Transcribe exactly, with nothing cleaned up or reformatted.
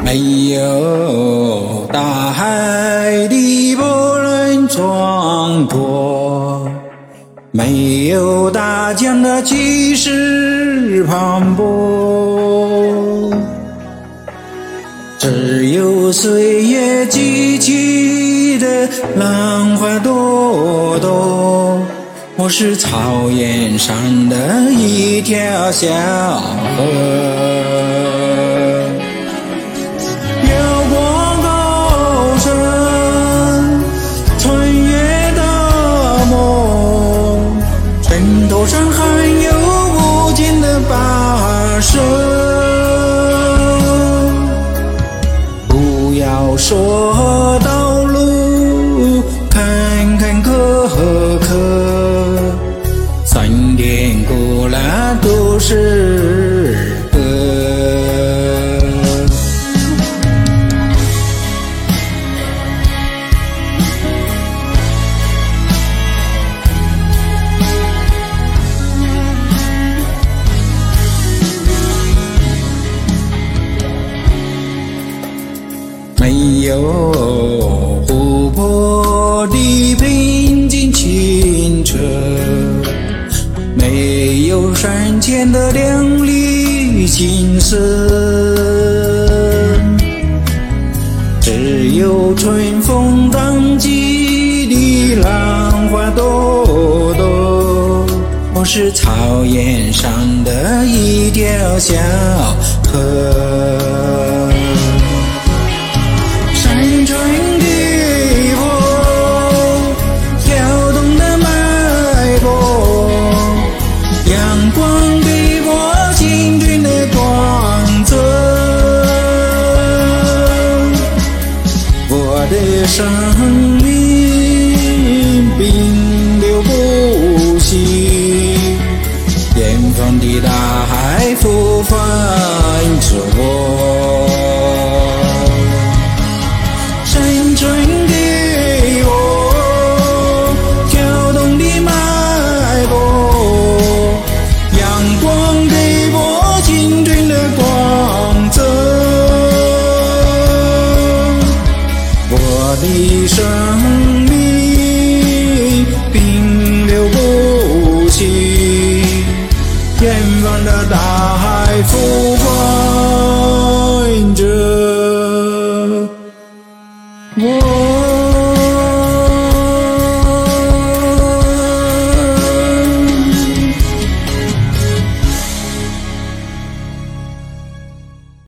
没有大海的波澜壮阔，没有大江的气势磅礴，只有岁月激起的浪花朵朵。我是草原上的一条小河，枕头上还有无尽的跋涉，不要说道路坎坎坷坷，酸甜苦辣都是歌。没有湖泊的平静清澈，没有山前的亮丽景色，只有春风荡起的浪花朵朵。我是草原上的一条小河，山川的我，跳动的脉搏，阳光给我青春的光泽。我的生命并流不息，远方的大海呼唤着我。山川给我跳动的脉搏，阳光给我青春的光泽。我的生命并流不息，远方的大海呼唤着